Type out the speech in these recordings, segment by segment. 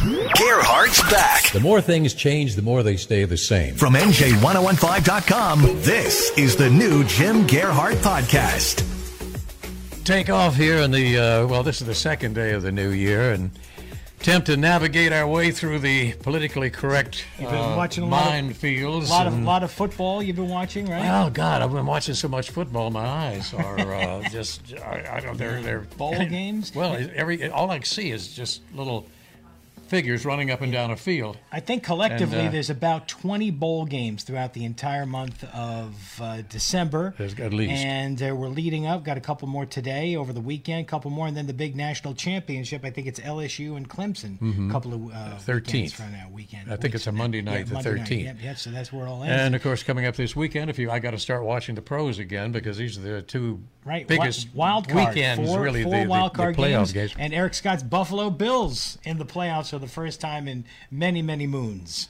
Gerhardt's back. The more things change, the more they stay the same. From NJ1015.com, this is the new Jim Gerhardt Podcast. Take off here in the, this is the second day of the new year, and attempt to navigate our way through the politically correct minefields. A lot of football you've been watching, right? Oh God, I've been watching so much football. My eyes are I don't. They're bowl games. Well, all I see is just little figures running up and down a field. I think collectively there's about 20 bowl games throughout the entire month of December. There's at least. And we're leading up. Got a couple more today over the weekend, couple more, and then the big national championship. I think it's LSU and Clemson. A couple of 13th from that weekend. I think it's a Monday night, the 13th. Yep, so that's where it all ends. And of course, coming up this weekend, I got to start watching the pros again, because these are the two biggest wild card weekends, four really, the wild card playoff games. And Eric Scott's Buffalo Bills in the playoffs for the first time in many, many moons.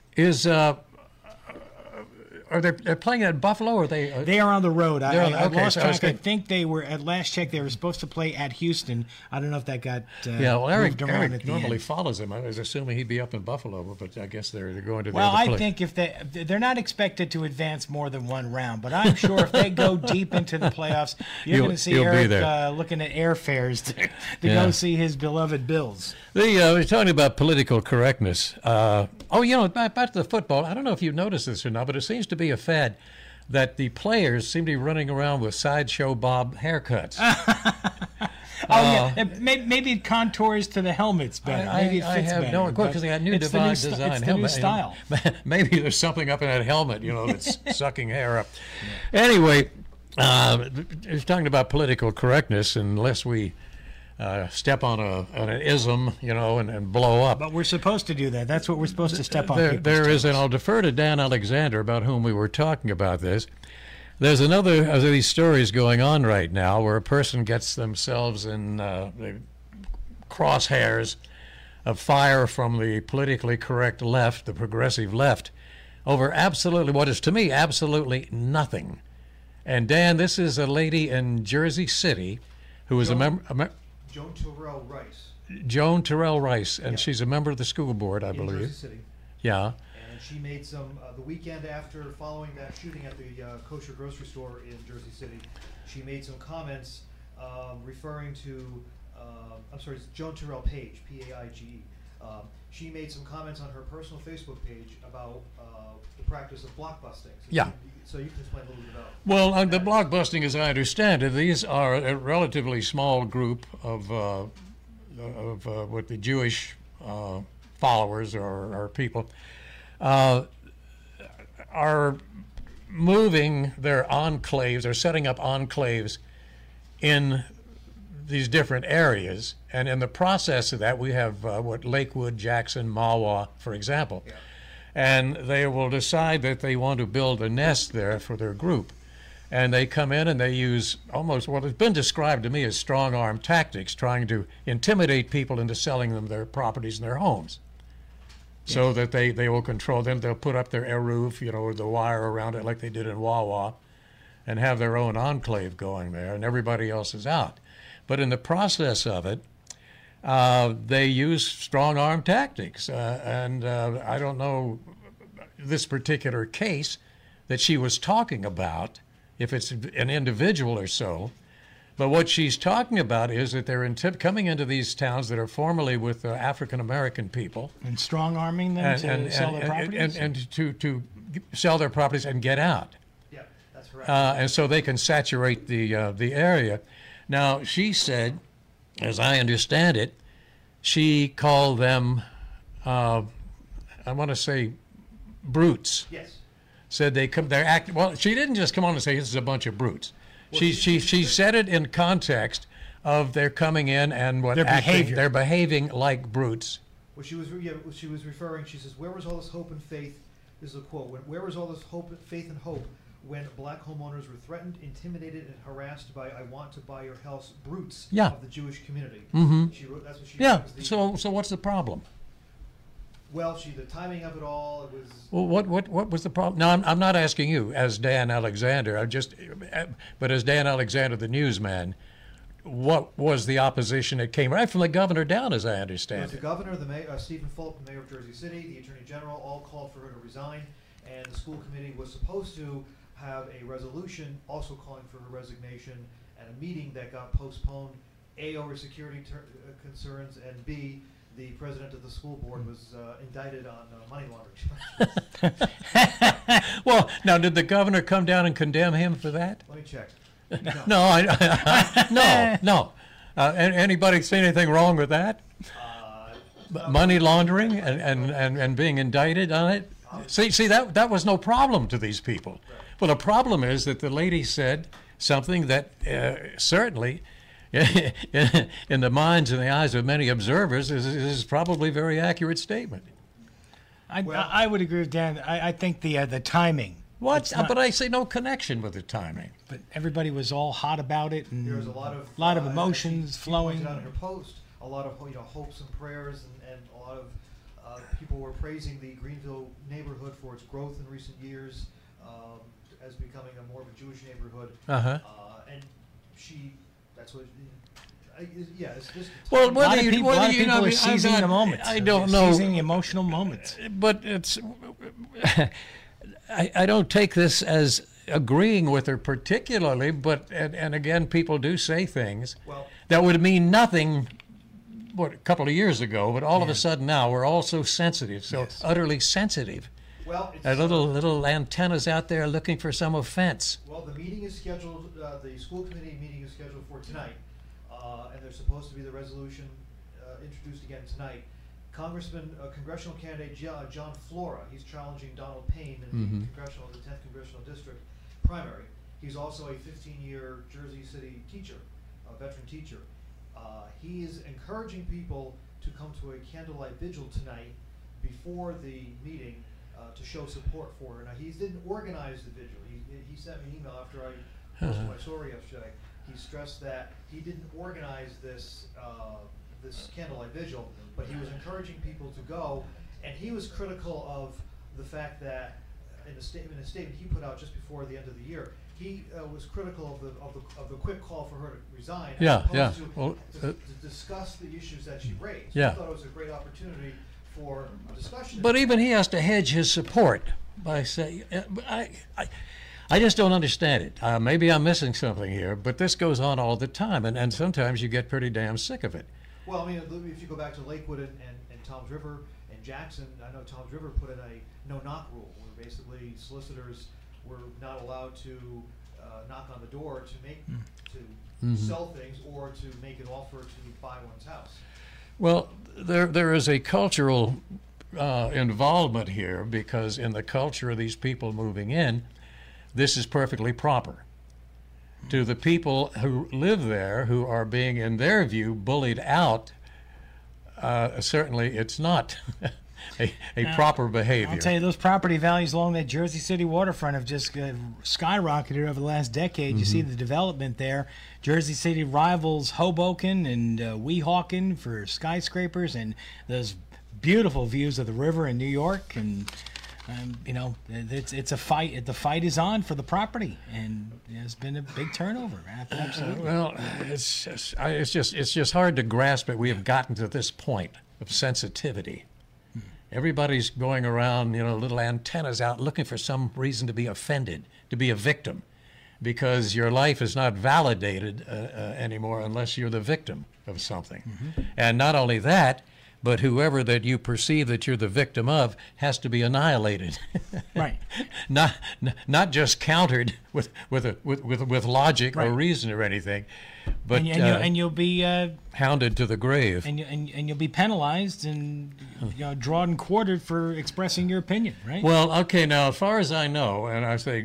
Are they playing at Buffalo, or they? They are on the road. I lost track. I think they were at last check. They were supposed to play at Houston. I don't know if that got Eric around at the normally end. follows them. I was assuming he'd be up in Buffalo, but I guess they're going to. Well, I think if they're not expected to advance more than one round, but I'm sure if they go deep into the playoffs, you're going to see Eric looking at airfares to go see his beloved Bills. We're talking about political correctness. Back to the football. I don't know if you've noticed this or not, but it seems to be a fad that the players seem to be running around with Sideshow Bob haircuts. Maybe it contours to the helmets better. Maybe it fits better. No clue, because they got new design it's helmet. The new style. Maybe there's something up in that helmet, that's sucking hair up. Anyway, it's talking about political correctness, unless we step on an ism, and blow up. But we're supposed to do that. That's what we're supposed to step on. There is, and I'll defer to Dan Alexander, about whom we were talking about this. There's another of these stories going on right now where a person gets themselves in the crosshairs of fire from the politically correct left, the progressive left, over absolutely, what is to me, absolutely nothing. And Dan, this is a lady in Jersey City who is a member... Joan Terrell Rice. Joan Terrell Rice, and she's a member of the school board, I believe. In Jersey City. Yeah. And she made some, the weekend after following that shooting at the kosher grocery store in Jersey City, she made some comments referring to, it's Joan Terrell Page, P-A-I-G-E. She made some comments on her personal Facebook page about the practice of blockbusting. So you can explain a little bit about. Well, the blockbusting, as I understand it, these are a relatively small group of what the Jewish followers or people are moving their enclaves, or setting up enclaves in these different areas, and in the process of that, we have Lakewood, Jackson, Mahwah, for example. Yeah. And they will decide that they want to build a nest there for their group. And they come in and they use almost what has been described to me as strong-arm tactics, trying to intimidate people into selling them their properties and their homes. Yes. So that they will control them. They'll put up their eruv, with the wire around it like they did in Wawa, and have their own enclave going there, and everybody else is out. But in the process of it, they use strong-arm tactics, and I don't know this particular case that she was talking about, if it's an individual or so, but what she's talking about is that they're coming into these towns that are formerly with African-American people. And strong-arming them to sell their properties? And to sell their properties and get out. Yeah, that's right. And so they can saturate the area. Now, she said, as I understand it, she called them, I want to say, brutes. Yes. Said well, she didn't just come on and say this is a bunch of brutes. Well, she said it in context of their coming in and they're behaving like brutes. Well, she was referring. She says, "Where was all this hope and faith?" This is a quote. Where was all this faith and hope when black homeowners were threatened, intimidated, and harassed by "I want to buy your house" brutes of the Jewish community? Mm-hmm. She wrote. That's what she. Yeah. So what's the problem? Well, the timing of it all, it was... Well, what was the problem? No, I'm not asking you as Dan Alexander. But as Dan Alexander, the newsman, what was the opposition that came right from the governor down, as I understand The it? governor, the mayor, Stephen Fulton, the mayor of Jersey City, the attorney general, all called for her to resign, and the school committee was supposed to have a resolution also calling for her resignation at a meeting that got postponed, A, over security concerns, and B, the president of the school board was indicted on money laundering charges. Well, now, did the governor come down and condemn him for that? Let me check. No. Anybody see anything wrong with that? Money laundering and being indicted on it? See that was no problem to these people. Well, the problem is that the lady said something that certainly, in the minds and the eyes of many observers, is probably a very accurate statement. I would agree with Dan. I think the timing. What? But I see no connection with the timing. But everybody was all hot about it, and there was a lot of emotions flowing. She pointed out in her post a lot of hopes and prayers, and a lot of people were praising the Greenville neighborhood for its growth in recent years, as becoming a more of a Jewish neighborhood. And that's what. It's just. Well, a lot of people are seizing the moments. I don't know. Seizing the emotional moments. But it's. I don't take this as agreeing with her particularly, but and again, people do say things that would mean nothing. A couple of years ago, but all of a sudden now we're all so sensitive, utterly sensitive. Well, it's little antennas out there looking for some offense. Well, the meeting is scheduled. The school committee meeting is scheduled for tonight, and there's supposed to be the resolution introduced again tonight. Congressional candidate John Flora, he's challenging Donald Payne in the 10th Congressional District primary. He's also a 15-year Jersey City teacher, a veteran teacher. He is encouraging people to come to a candlelight vigil tonight before the meeting to show support for her. Now, he didn't organize the vigil. He sent me an email after I posted my story yesterday. He stressed that he didn't organize this candlelight vigil, but he was encouraging people to go, and he was critical of the fact that in a statement he put out just before the end of the year, he was critical of the quick call for her to resign, to discuss the issues that she raised. I thought it was a great opportunity for a discussion. But even he has to hedge his support by saying, I just don't understand it. Maybe I'm missing something here, but this goes on all the time, and sometimes you get pretty damn sick of it. Well, I mean, if you go back to Lakewood and Toms River and Jackson, I know Toms River put in a no-knock rule, where basically solicitors were not allowed to knock on the door to sell things or to make an offer to buy one's house. Well, there is a cultural involvement here, because in the culture of these people moving in, this is perfectly proper. To the people who live there, who are being, in their view, bullied out, certainly it's not a proper behavior. I'll tell you, those property values along that Jersey City waterfront have just skyrocketed over the last decade. You see the development there. Jersey City rivals Hoboken and Weehawken for skyscrapers, and those beautiful views of the river in New York. And it's a fight. The fight is on for the property, and there's been a big turnover. Absolutely. Well, it's just hard to grasp that we have gotten to this point of sensitivity. Everybody's going around, little antennas out, looking for some reason to be offended, to be a victim, because your life is not validated anymore unless you're the victim of something. And not only that, but whoever that you perceive that you're the victim of has to be annihilated. Right. Not just countered with logic or reason or anything, but and you'll be hounded to the grave. And you'll be penalized and drawn and quartered for expressing your opinion, right? Well, okay. Now, as far as I know, and I say,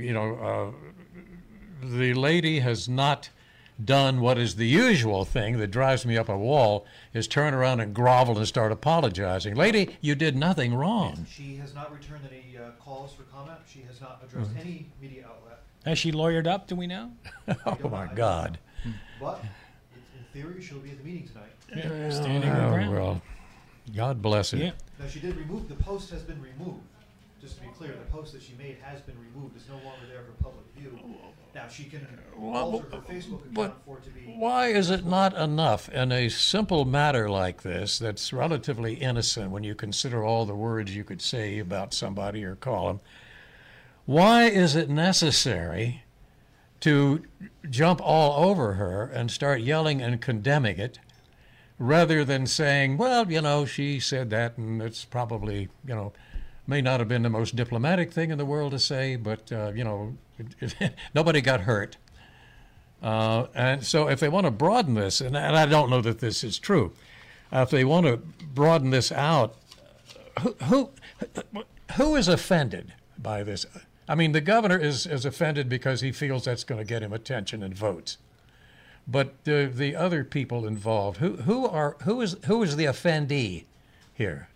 the lady has not done what is the usual thing that drives me up a wall, is turn around and grovel and start apologizing. Lady, you did nothing wrong. She has not returned any calls for comment. She has not addressed any media outlet. Has she lawyered up, do we know? Oh, my God. But in theory, she'll be at the meeting tonight. Standing her ground. Well, God bless her. Yeah. Now, she did remove, the post has been removed. just to be clear, the post that she made has been removed. It's no longer there for public view. Now, she can alter her Facebook account for it to be... Why is it not enough in a simple matter like this that's relatively innocent when you consider all the words you could say about somebody or call them? Why is it necessary to jump all over her and start yelling and condemning it rather than saying, well, you know, she said that and it's probably, you know, may not have been the most diplomatic thing in the world to say, but, you know, nobody got hurt. And so if they want to broaden this, and I don't know that this is true, if they want to broaden this out, who is offended by this? I mean, the governor is offended because he feels that's going to get him attention and votes. But the other people involved, who is the offendee here?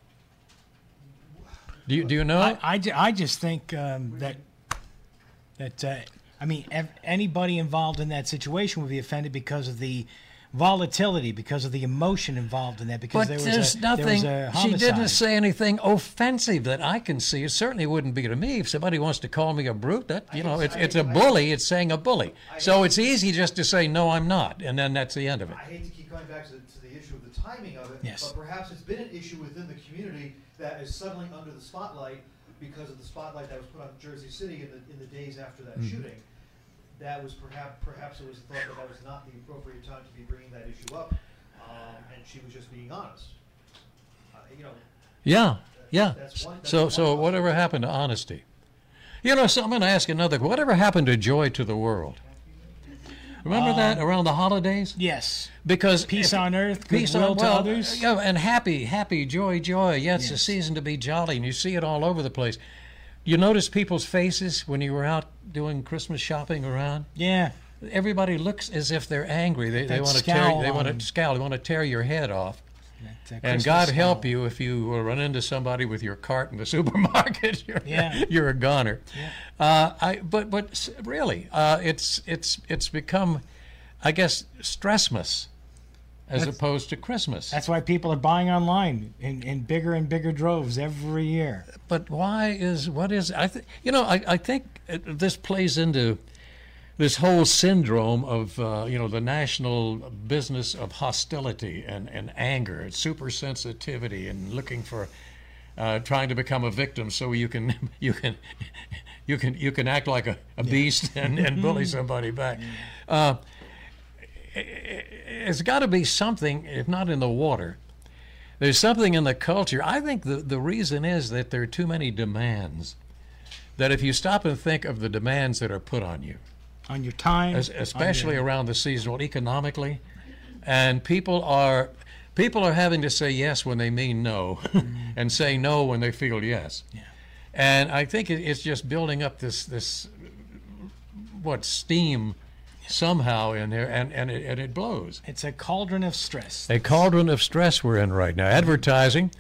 Do you know? I just think I mean, anybody involved in that situation would be offended because of the volatility, because of the emotion involved in that. Because but there was nothing. A she homicide. didn't say anything offensive that I can see. It certainly wouldn't be to me. If somebody wants to call me a brute, that it's a bully. It's saying a bully. So it's easy just to say no, I'm not, and then that's the end of it. I hate to keep going back to the issue of the timing of it, yes. But perhaps it's been an issue within the community that is suddenly under the spotlight because of the spotlight that was put on Jersey City in the days after that shooting. That was perhaps it was thought that was not the appropriate time to be bringing that issue up, and she was just being honest. Yeah. That's one So whatever happened to honesty? You know, so I'm going to ask another. Whatever happened to joy to the world? Remember that around the holidays? Yes. Because peace on earth, goodwill to others. Yeah, and happy, joy. Yeah, it's a season to be jolly, and you see it all over the place. You notice people's faces when you were out doing Christmas shopping around? Yeah. Everybody looks as if they're angry. They want to scowl. They want to tear your head off. And God help you if you run into somebody with your cart in the supermarket. You're a goner. Yeah. But really, it's become, I guess, Stressmas as opposed to Christmas. That's why people are buying online in bigger and bigger droves every year. But I think this plays into this whole syndrome of the national business of hostility and anger and super sensitivity and looking for trying to become a victim so you can act like a beast and bully somebody back. It's got to be something, if not in the water. There's something in the culture. I think the reason is that there are too many demands. That if you stop and think of the demands that are put on you, on your time, especially around the seasonal, economically, and people are having to say yes when they mean no, and say no when they feel yes. Yeah. And I think it's just building up this steam somehow in there, and it blows. It's a cauldron of stress. A cauldron of stress we're in right now. Advertising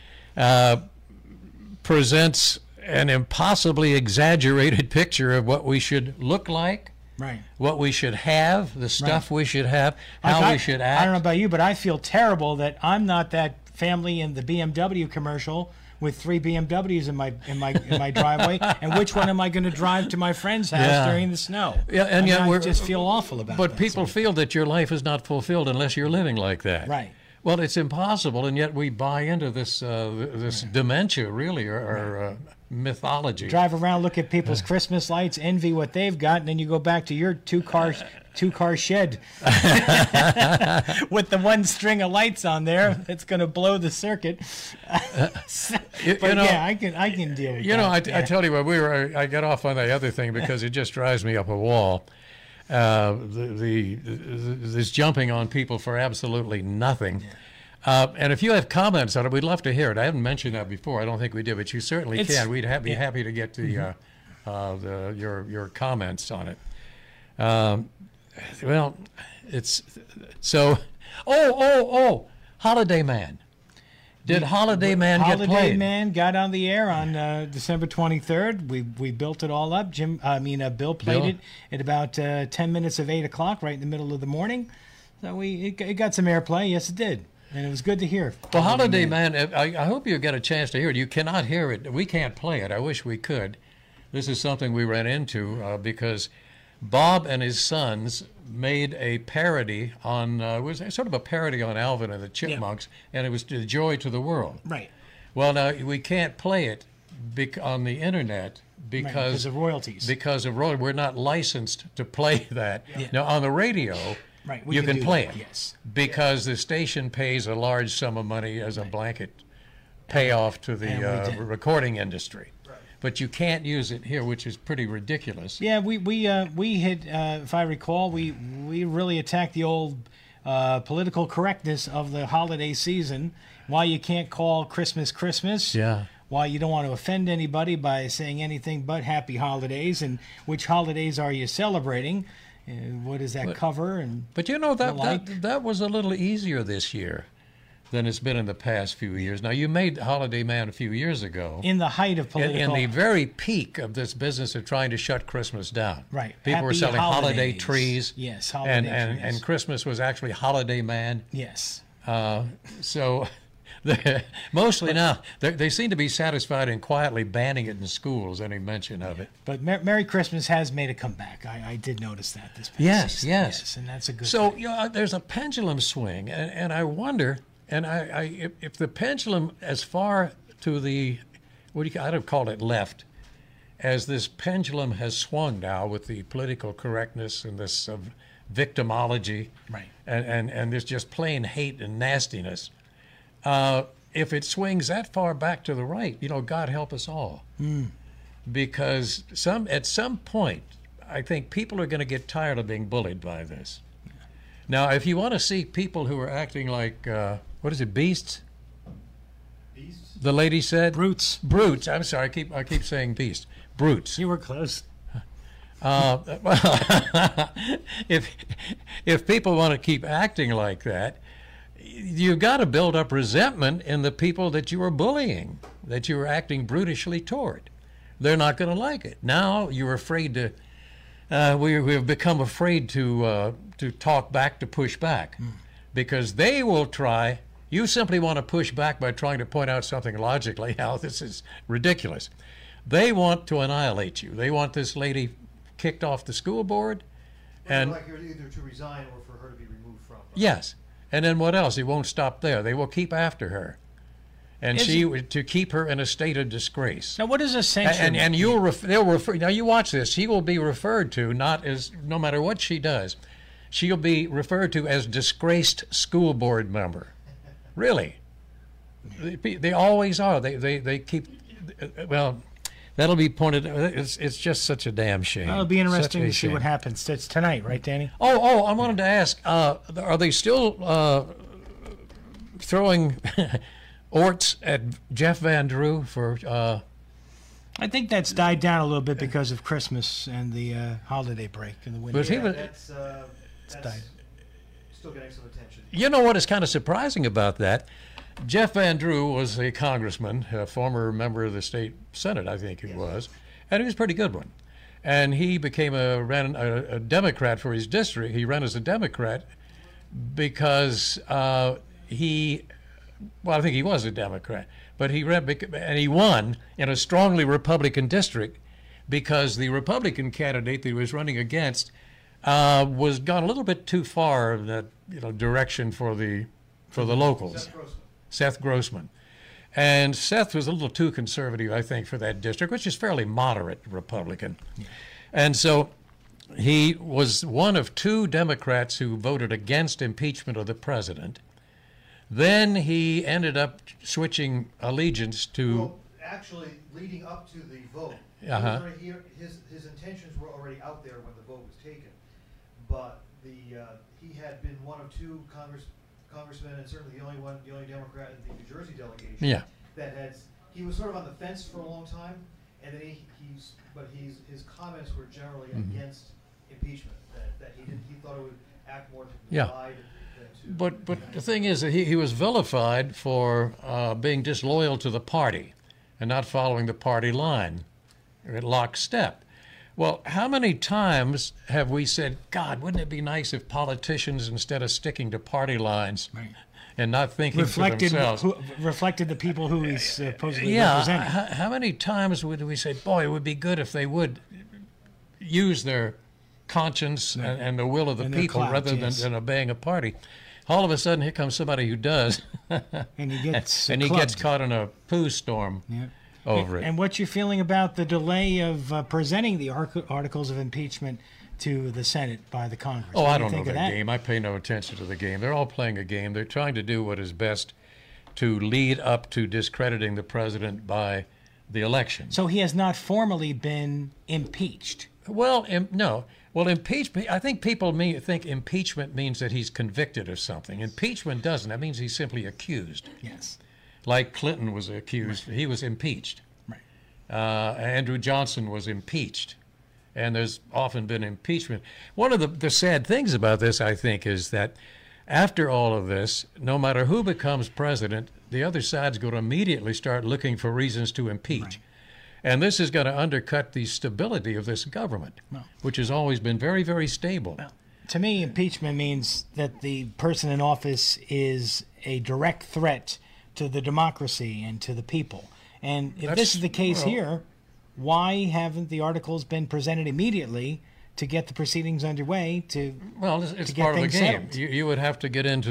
presents an impossibly exaggerated picture of what we should look like, right? What we should have, the stuff we should have, how we should act. I don't know about you, but I feel terrible that I'm not that family in the BMW commercial with 3 BMWs in my driveway, and which one am I going to drive to my friend's house during the snow? Yeah, and I just feel awful about it. But people feel that your life is not fulfilled unless you're living like that. Right. Well, it's impossible, and yet we buy into this dementia, really, or mythology. Drive around, look at people's Christmas lights, envy what they've got, and then you go back to your two-car shed with the one string of lights on there that's going to blow the circuit. I can deal with that. I tell you what, I got off on the other thing because it just drives me up a wall. This jumping on people for absolutely nothing. And if you have comments on it, we'd love to hear it. I haven't mentioned that before. I don't think we did, but you certainly can. We'd be happy to get to your comments on it. Well, it's so. Holiday Man. Did Holiday Man get played? Holiday Man got on the air on December 23rd. We built it all up. Bill played it at about 10 minutes of 8 o'clock, right in the middle of the morning. So it got some airplay. Yes, it did. And it was good to hear. Well, Holiday Man, I hope you get a chance to hear it. You cannot hear it. We can't play it. I wish we could. This is something we ran into because Bob and his sons made a parody on, it was sort of a parody on Alvin and the Chipmunks, and it was The Joy to the World. Right. Well, now, we can't play it on the internet because of royalties. Because of royalties. We're not licensed to play that. Yeah. Now, on the radio, you can play it. Yes. Because the station pays a large sum of money as a blanket payoff to the recording industry. Right. But you can't use it here, which is pretty ridiculous. Yeah, we had, if I recall, we really attacked the old political correctness of the holiday season. Why you can't call Christmas Christmas. Yeah. Why you don't want to offend anybody by saying anything but happy holidays, and which holidays are you celebrating? What does that cover? But you know, that was a little easier this year than it's been in the past few years. Now, you made Holiday Man a few years ago. In the height of political... In the very peak of this business of trying to shut Christmas down. Right. People were selling holiday trees. Yes, holiday trees. And Christmas was actually Holiday Man. Yes. So... Mostly now, they seem to be satisfied in quietly banning it in schools, any mention of it. But Merry Christmas has made a comeback. I did notice that this past season. Yes. And that's a good thing. So, there's a pendulum swing, and I wonder, and if the pendulum as far to the, I don't call it left, as this pendulum has swung now with the political correctness and this victimology, right, and there's just plain hate and nastiness. If it swings that far back to the right, God help us all. Because at some point, I think people are going to get tired of being bullied by this. Now, if you want to see people who are acting like, what is it, beasts? Beasts? The lady said? Brutes. Brutes. I'm sorry, I keep saying beast. Brutes. You were close. If people want to keep acting like that, you've got to build up resentment in the people that you are bullying, that you are acting brutishly toward. They're not going to like it. Now you're afraid to, we have become afraid to talk back, to push back, because they will try. You simply want to push back by trying to point out something logically, how this is ridiculous. They want to annihilate you. They want this lady kicked off the school board. And like her either to resign or for her to be removed from. Yes. And then what else? It won't stop there. They will keep after her, and to keep her in a state of disgrace. Now, what is a censure? And they'll refer. Now you watch this. She will be referred to no matter what she does, she'll be referred to as disgraced school board member. Really, they always are. They keep. Well, that'll be pointed. It's just such a damn shame. It'll be interesting to see what happens. It's tonight, right, Danny? Oh! I wanted to ask: are they still throwing orts at Jeff Van Drew for? I think that's died down a little bit because of Christmas and the holiday break in the winter. But that's died. Still getting some attention. You know what is kind of surprising about that? Jeff Van Drew was a congressman, a former member of the state Senate, I think he was, and he was a pretty good one. And he became ran a Democrat for his district. He ran as a Democrat because I think he was a Democrat, but he ran and he won in a strongly Republican district because the Republican candidate that he was running against was gone a little bit too far in that direction for the locals. Seth Grossman. And Seth was a little too conservative, I think, for that district, which is fairly moderate Republican. Yeah. And so he was one of two Democrats who voted against impeachment of the president. Then he ended up switching allegiance to... Well, actually, leading up to the vote, his intentions were already out there when the vote was taken. But he had been one of two congressmen, and certainly the only Democrat in the New Jersey delegation. Yeah. He was sort of on the fence for a long time, and then his comments were generally against impeachment. That he thought it would act more to divide than to. But the thing is that he was vilified for being disloyal to the party and not following the party line at lockstep. Well, how many times have we said, God, wouldn't it be nice if politicians, instead of sticking to party lines, and not thinking for themselves. Reflected the people who he's supposedly Yeah, representing. how many times would we say, boy, it would be good if they would use their conscience and the will of the And their people clout, rather yes. than obeying a party. All of a sudden, here comes somebody who does, And he gets and he gets clubbed. caught in a poo storm Yeah. over it. And what's your feeling about the delay of presenting the articles of impeachment to the Senate by the Congress? Oh, What I do you don't know think of that that? game. I pay no attention to the game. They're all playing a game. They're trying to do what is best to lead up to discrediting the president by the election. So he has not formally been impeached. Well, no. Well, impeachment, I think people think impeachment means that he's convicted of something. Impeachment doesn't. That means he's simply accused. Yes. Like Clinton was accused. Right. He was impeached. Right. Andrew Johnson was impeached. And there's often been impeachment. One of the sad things about this, I think, is that after all of this, no matter who becomes president, the other side's going to immediately start looking for reasons to impeach. Right. And this is going to undercut the stability of this government, which has always been very, very stable. Well, to me, impeachment means that the person in office is a direct threat to the democracy and to the people. And if this is the case here, why haven't the articles been presented immediately to get the proceedings underway? It's part of the game. You would have to get into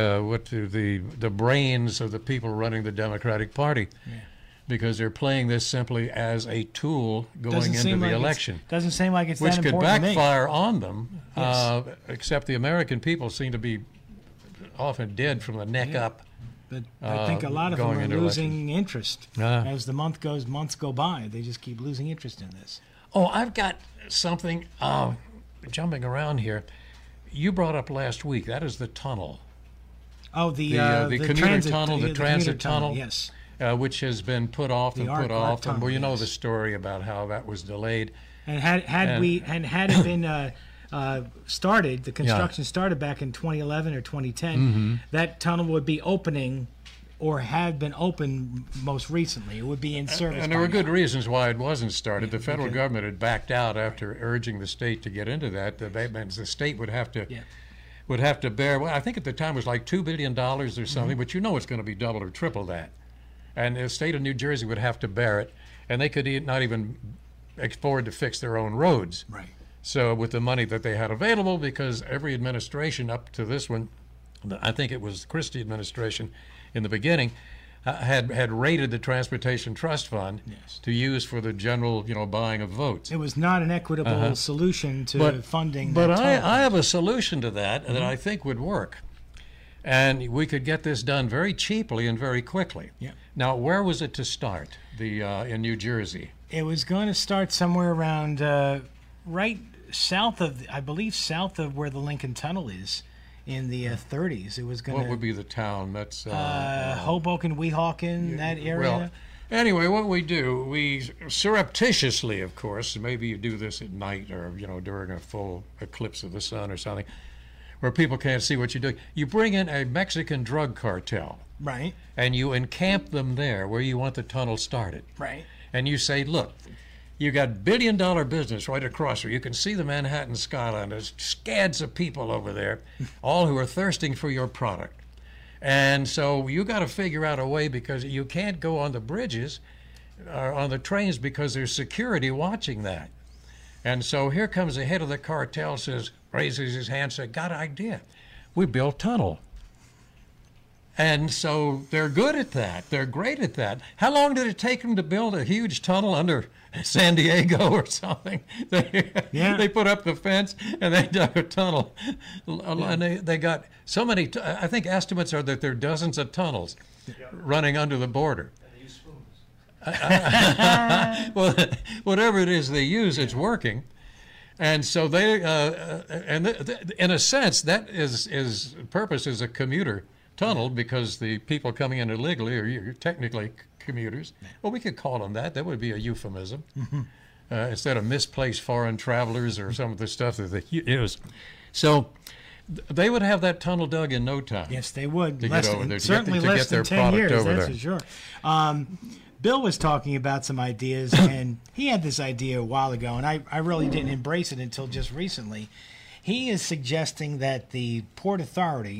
the brains of the people running the Democratic Party. Yeah. Because they're playing this simply as a tool going into the election. Doesn't seem like it's which that could important backfire on them, yes. Except the American people seem to be often dead from the neck up. But I think a lot of them are losing interest. As the months go by, they just keep losing interest in this. Oh, I've got something jumping around here. You brought up last week, that is the tunnel. Oh, the commuter transit tunnel, the transit tunnel. Yes. Which has been put off and put off, and well, you know yes. the story about how that was delayed. And had it been started, the construction started back in 2011 or 2010, mm-hmm. that tunnel would be opening, or had been open most recently. It would be in service. And there were good reasons why it wasn't started. Yeah, the federal government had backed out after urging the state to get into that. That meant the state would have to. Yeah. Would have to bear. Well, I think at the time it was like $2 billion or something, mm-hmm. but you know it's going to be double or triple that. And the state of New Jersey would have to bear it, and they could not even afford to fix their own roads. Right. So with the money that they had available, because every administration up to this one, I think it was the Christie administration in the beginning, had raided the Transportation Trust Fund yes. to use for the general, buying of votes. It was not an equitable solution to funding. But I have a solution to that mm-hmm. that I think would work. And we could get this done very cheaply and very quickly. Yeah. Now, where was it to start? In New Jersey. It was going to start somewhere around right south of, I believe, south of where the Lincoln Tunnel is, in the 30s. It was going to. What would be the town? That's Hoboken, Weehawken, that area. Well, anyway, what we surreptitiously, of course, maybe you do this at night or during a full eclipse of the sun or something, where people can't see what you're doing. You bring in a Mexican drug cartel. Right. And you encamp them there where you want the tunnel started. Right. And you say, look, you got billion-dollar business right across here. You can see the Manhattan skyline. There's scads of people over there, all who are thirsting for your product. And so you got to figure out a way, because you can't go on the bridges or on the trains because there's security watching that. And so here comes the head of the cartel, raises his hand, says, got an idea. We built tunnel. And so they're good at that. They're great at that. How long did it take them to build a huge tunnel under San Diego or something? They put up the fence and they dug a tunnel. And they got so many, I think estimates are that there are dozens of tunnels running under the border. And they use spoons. Well, whatever it is they use, it's working. And so they, in a sense, that is purpose is a commuter tunnel, because the people coming in illegally are technically commuters. Well, we could call them that. That would be a euphemism. Mm-hmm. Instead of misplaced foreign travelers or some of the stuff that they use. So they would have that tunnel dug in no time. Yes, they would. To get over there, certainly to less get their than 10 years, over that's there. for sure. Bill was talking about some ideas, and he had this idea a while ago, and I really didn't embrace it until just recently. He is suggesting that the Port Authority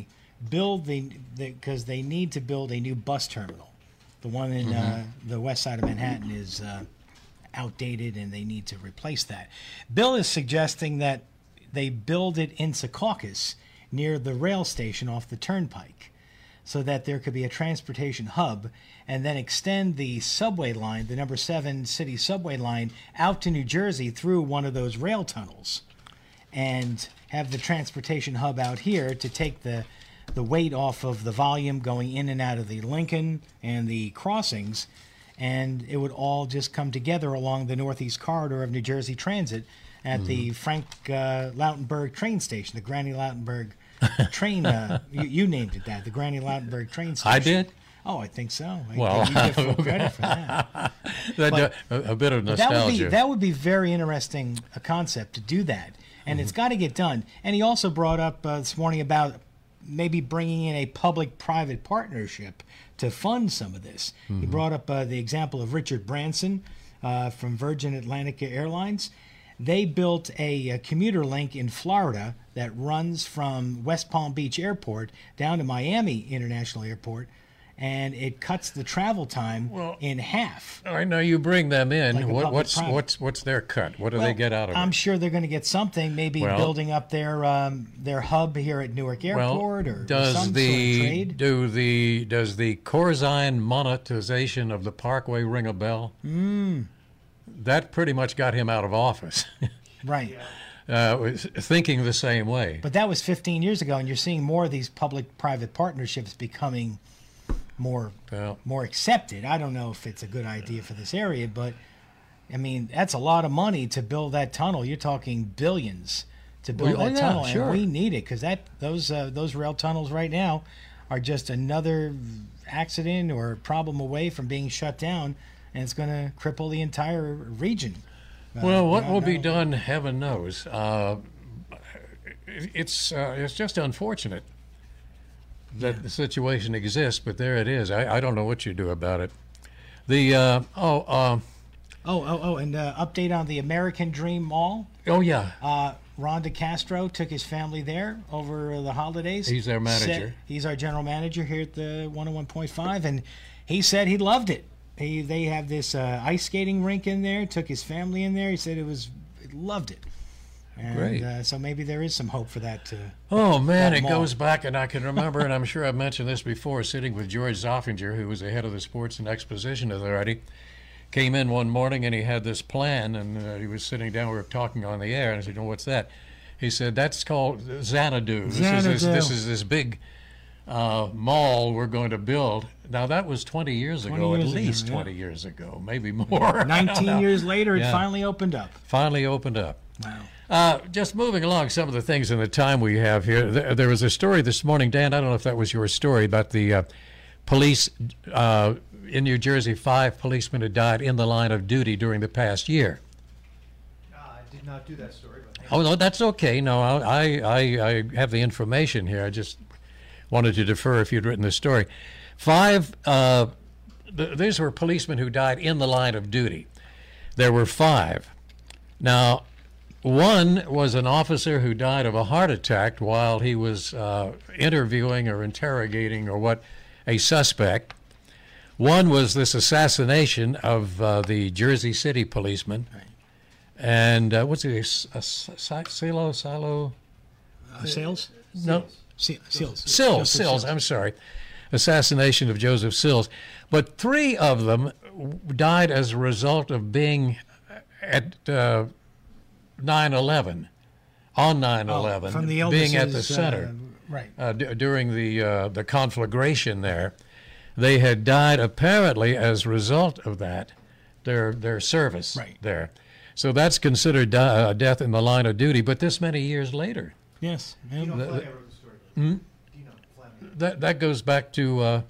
build because they need to build a new bus terminal. The one in the west side of Manhattan is outdated, and they need to replace that. Bill is suggesting that they build it in Secaucus near the rail station off the turnpike, so that there could be a transportation hub, and then extend the subway line, the number 7 city subway line, out to New Jersey through one of those rail tunnels, and have the transportation hub out here to take the weight off of the volume going in and out of the Lincoln and the crossings, and it would all just come together along the northeast corridor of New Jersey Transit at the Frank Lautenberg train station, the Granny Lautenberg train. You named it that, the Granny Lautenberg train station. I did? Oh, I think so. Well, you get full credit for that. A bit of nostalgia. That would be very interesting, a concept to do that, and it's got to get done. And he also brought up this morning about maybe bringing in a public-private partnership to fund some of this. He brought up the example of Richard Branson from Virgin Atlantic Airlines. They built a commuter link in Florida that runs from West Palm Beach Airport down to Miami International Airport, and it cuts the travel time in half. I know you bring them in. Like What's their cut? What do they get out of it? I'm sure they're going to get something. Maybe building up their hub here at Newark Airport, or some sort of trade. Does the Corzine monetization of the Parkway ring a bell? That pretty much got him out of office. Right. Thinking the same way. But that was 15 years ago, and you're seeing more of these public-private partnerships becoming more accepted. I don't know if it's a good idea for this area, but I mean, that's a lot of money to build that tunnel. You're talking billions to build that tunnel, sure. and we need it, because those rail tunnels right now are just another accident or problem away from being shut down, and it's going to cripple the entire region. Well, what will be done, heaven knows. It's just unfortunate that the situation exists, but there it is. I don't know what you do about it. The and update on the American Dream Mall. Oh yeah. Ron DeCastro took his family there over the holidays. He's their manager. He's our general manager here at the 101.5, and he said he loved it. They have this ice skating rink in there. Took his family in there. He said he loved it. And, great. So maybe there is some hope for that. Oh man, it goes back, and I can remember, and I'm sure I've mentioned this before, sitting with George Zoffinger, who was the head of the Sports and Exposition Authority. Came in one morning and he had this plan, and he was sitting down. We were talking on the air, and I said, "Oh, what's that?" He said, "That's called Xanadu. This is this big mall we're going to build." Now that was 20 years ago, at least 20 years ago, maybe more. 19 years later, it finally opened up. Finally opened up. Wow. Just moving along, some of the things in the time we have here. There was a story this morning, Dan. I don't know if that was your story, about the police in New Jersey. 5 policemen had died in the line of duty during the past year. I did not do that story. But oh no, that's okay. No, I have the information here. I just wanted to defer if you'd written the story. 5. These were policemen who died in the line of duty. There were 5. Now, one was an officer who died of a heart attack while he was interviewing or interrogating a suspect. One was this assassination of the Jersey City policeman. Right. And what's it? Silo? Sales? No. Sills. I'm sorry. Assassination of Joseph Sills. But 3 of them died as a result of being at 9/11, on 9/11, from the being at the center, right? During the conflagration there. They had died apparently as a result of that, their service there. So that's considered death in the line of duty. But this many years later. Yes. Dino Flammey wrote the story. Dino Flammey. That goes back to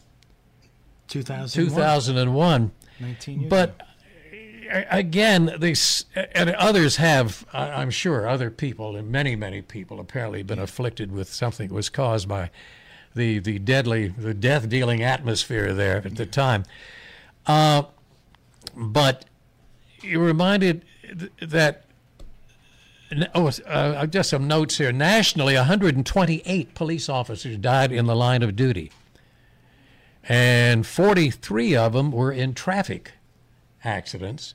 2001. 19 years but ago. Again, these and others have, I'm sure, other people, and many people apparently been afflicted with something that was caused by the death-dealing atmosphere there at the time. But you're reminded that Just some notes here. Nationally, 128 police officers died in the line of duty, and 43 of them were in traffic accidents,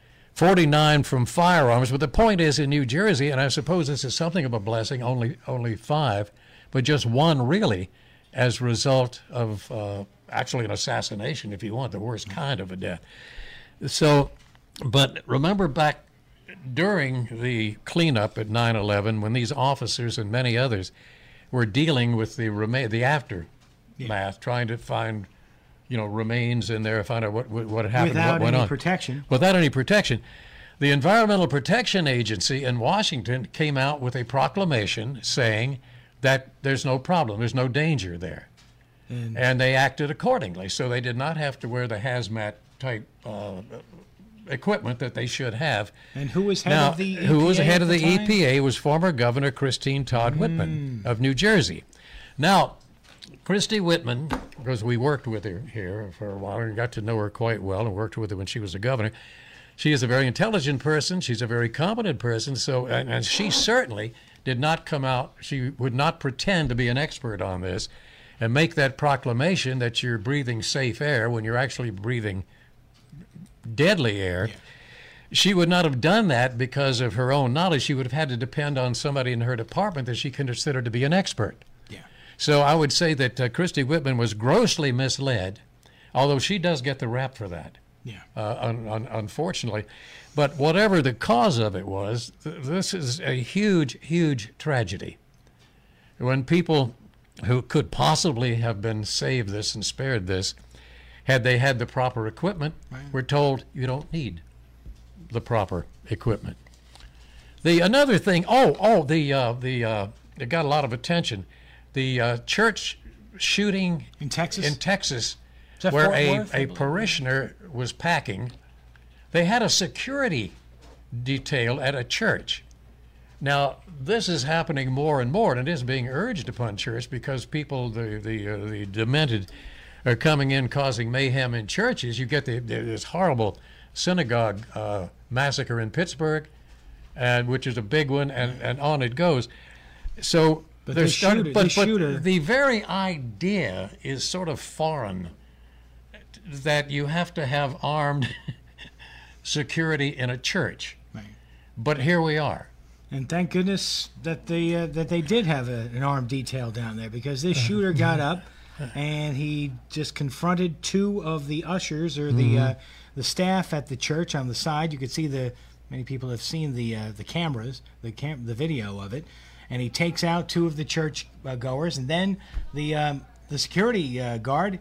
49 from firearms. But the point is, in New Jersey, and I suppose this is something of a blessing, only 5, but just 1 really, as a result of actually an assassination, if you want, the worst kind of a death. So, but remember back during the cleanup at 9/11, when these officers and many others were dealing with the aftermath, trying to find, remains in there, find out what had happened, what went on. Without any protection. The Environmental Protection Agency in Washington came out with a proclamation saying that there's no problem, there's no danger there. And they acted accordingly. So they did not have to wear the hazmat type equipment that they should have. And who was head of the EPA? Who was head of the EPA was former Governor Christine Todd Whitman of New Jersey. Now, Christy Whitman, because we worked with her here for a while and got to know her quite well and worked with her when she was a governor, she is a very intelligent person. She's a very competent person. So, and she certainly did not come out, she would not pretend to be an expert on this and make that proclamation that you're breathing safe air when you're actually breathing deadly air. Yeah. She would not have done that because of her own knowledge. She would have had to depend on somebody in her department that she considered to be an expert. Yeah. So I would say that Christy Whitman was grossly misled, although she does get the rap for that. Yeah. Unfortunately. But whatever the cause of it was, this is a huge, huge tragedy. When people who could possibly have been saved this and spared this, had they had the proper equipment, we're told you don't need the proper equipment. Another thing, it got a lot of attention. The church shooting in Texas, where a parishioner was packing. They had a security detail at a church. Now, this is happening more and more, and it is being urged upon church because people, the demented, are coming in causing mayhem in churches. You get this horrible synagogue massacre in Pittsburgh, which is a big one, and on it goes. So the very idea is sort of foreign, that you have to have armed security in a church. Right. But here we are. And thank goodness that they did have an armed detail down there, because this shooter got up and he just confronted 2 of the ushers or the staff at the church on the side. You could see many people have seen the cameras, the video of it, and he takes out 2 of the church goers, and then the security guard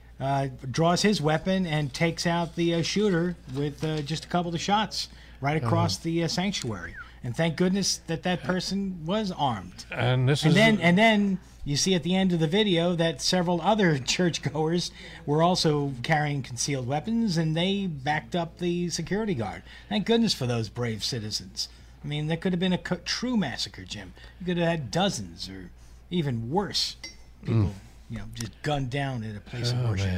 draws his weapon and takes out the shooter with just a couple of shots right across the sanctuary. And thank goodness that person was armed. And then you see at the end of the video that several other churchgoers were also carrying concealed weapons, and they backed up the security guard. Thank goodness for those brave citizens. I mean, that could have been a true massacre, Jim. You could have had dozens or even worse people, just gunned down in a place of worship.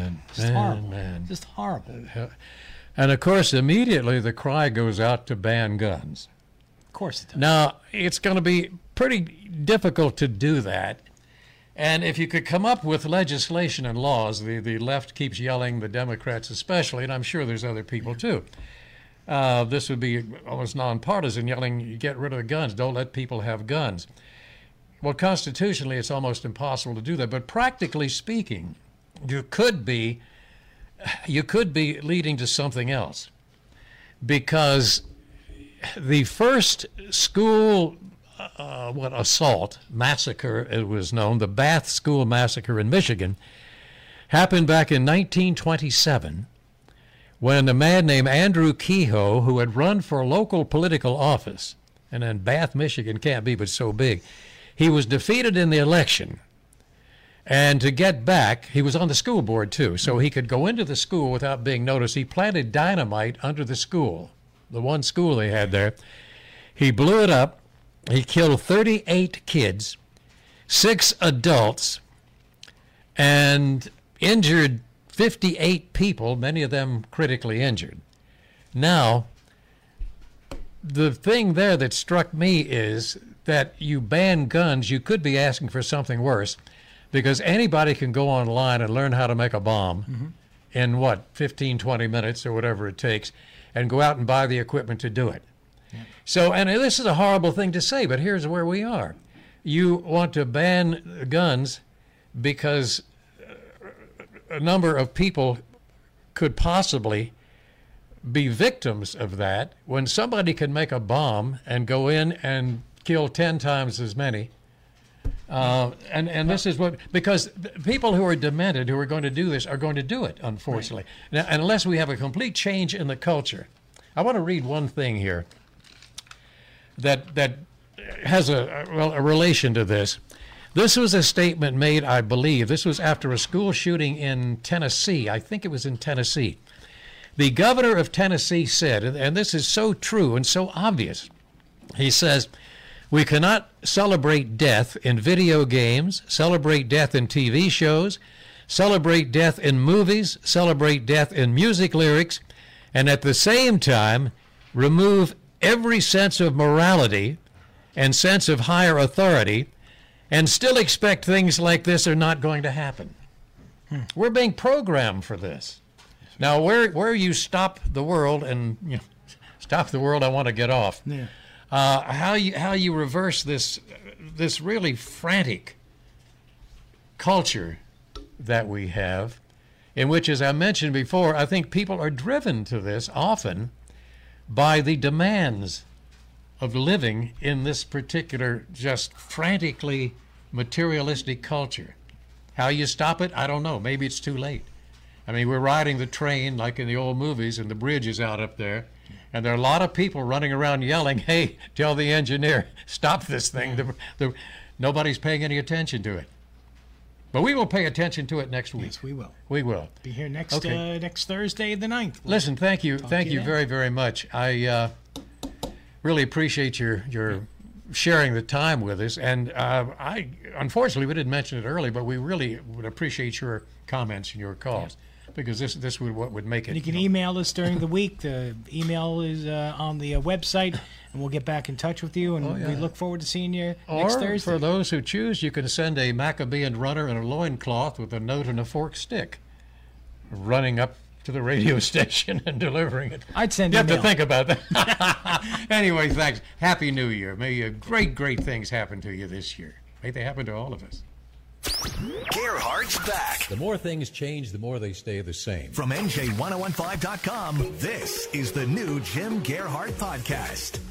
Just horrible. And of course, immediately the cry goes out to ban guns. Of course it does. Now, it's going to be pretty difficult to do that. And if you could come up with legislation and laws, the left keeps yelling, the Democrats especially, and I'm sure there's other people too. This would be almost nonpartisan, yelling, you get rid of the guns, don't let people have guns. Well, constitutionally, it's almost impossible to do that. But practically speaking, you could be leading to something else. Because the first school assault, massacre, it was known, the Bath School Massacre in Michigan, happened back in 1927 when a man named Andrew Kehoe, who had run for local political office, and then Bath, Michigan can't be but so big, he was defeated in the election. And to get back, he was on the school board too, so he could go into the school without being noticed. He planted dynamite under the school, the one school they had there. He blew it up. He killed 38 kids, 6 adults, and injured 58 people, many of them critically injured. Now, the thing there that struck me is that you ban guns, you could be asking for something worse, because anybody can go online and learn how to make a bomb in 15, 20 minutes or whatever it takes, and go out and buy the equipment to do it. Yeah. So, and this is a horrible thing to say, but here's where we are. You want to ban guns because a number of people could possibly be victims of that, when somebody can make a bomb and go in and kill 10 times as many. And this is what, because people who are demented, who are going to do this, are going to do it, unfortunately. Right. Now, unless we have a complete change in the culture. I want to read one thing here that has a relation to this. This was a statement made, I believe, this was after a school shooting in Tennessee. I think it was in Tennessee. The governor of Tennessee said, and this is so true and so obvious, he says, "We cannot celebrate death in video games, celebrate death in TV shows, celebrate death in movies, celebrate death in music lyrics, and at the same time remove every sense of morality and sense of higher authority and still expect things like this are not going to happen." We're being programmed for this. Now, where you stop the world and stop the world, I want to get off. Yeah. How you reverse this really frantic culture that we have, in which, as I mentioned before, I think people are driven to this often by the demands of living in this particular just frantically materialistic culture. How you stop it, I don't know. Maybe it's too late. I mean, we're riding the train like in the old movies, and the bridge is out up there, and there are a lot of people running around yelling, "Hey, tell the engineer, stop this thing." Nobody's paying any attention to it. But we will pay attention to it next week. Yes, we will. We will. Be here next Thursday, the 9th. Listen, thank you very, very much. I really appreciate your sharing the time with us, and unfortunately we didn't mention it earlier, but we really would appreciate your comments and your calls. Yeah. Because this would what would make it. And you can email us during the week. The email is on the website, and we'll get back in touch with you. And we look forward to seeing you next Thursday. Or for those who choose, you can send a Maccabean runner in a loincloth with a note and a forked stick, running up to the radio station and delivering it. I'd send you. You have to think about that. Anyway, thanks. Happy New Year. May great things happen to you this year. May they happen to all of us. Gerhardt's back. The more things change, the more they stay the same. From NJ1015.com, this is the new Jim Gerhardt Podcast.